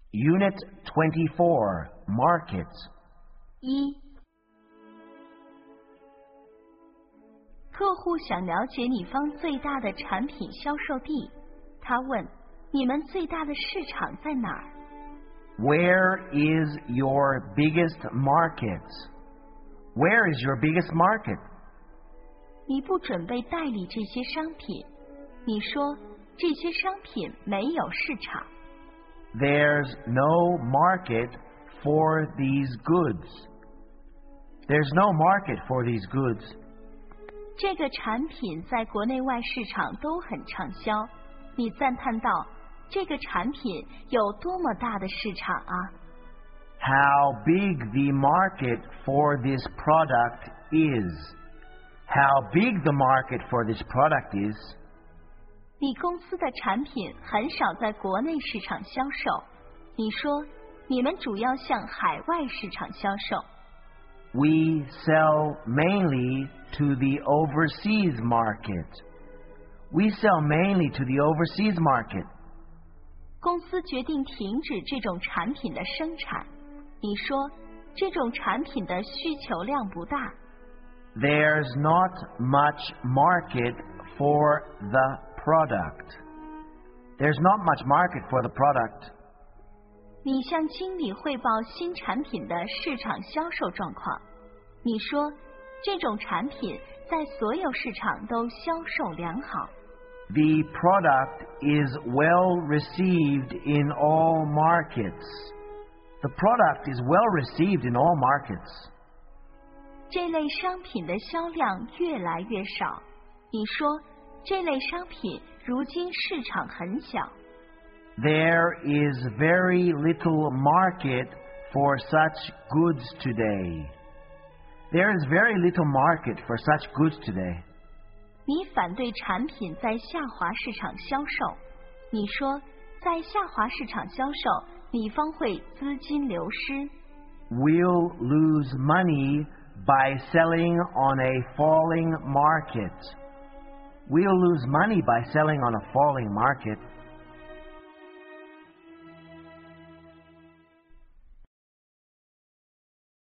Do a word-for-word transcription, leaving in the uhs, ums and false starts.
Unit twenty-four, Market. 一、客户想了解你方最大的产品销售地，他问：你们最大的市场在哪儿？ Where is your biggest market? Where is your biggest market? 你不准备代理这些商品，你说这些商品没有市场。 There's no market for these goods. There's no market for these goods. 这个产品在国内外市场都很畅销，你赞叹道：这个产品有多么大的市场啊！ How big the market for this product is. How big the market for this product is. 你公司的产品很少在国内市场销售，你说你们主要向海外市场销售。 We sell mainly to the overseas market. We sell mainly to the overseas market. 公司决定停止这种产品的生产，你说这种产品的需求量不大。 There's not much market for the product. There's not much market for the product. 你向经理汇报新产品的市场销售状况，你说这种产品在所有市场都销售良好。 The product is well received in all markets. The product is well received in all markets. 这类商品的销量越来越少，你说这类商品如今市场很小。 There is very little market for such goods today. There is very little market for such goods today. 你反对产品在下滑市场销售，你说在下滑市场销售，你方会资金流失。 We'll lose money by selling on a falling market. We'll lose money by selling on a falling market.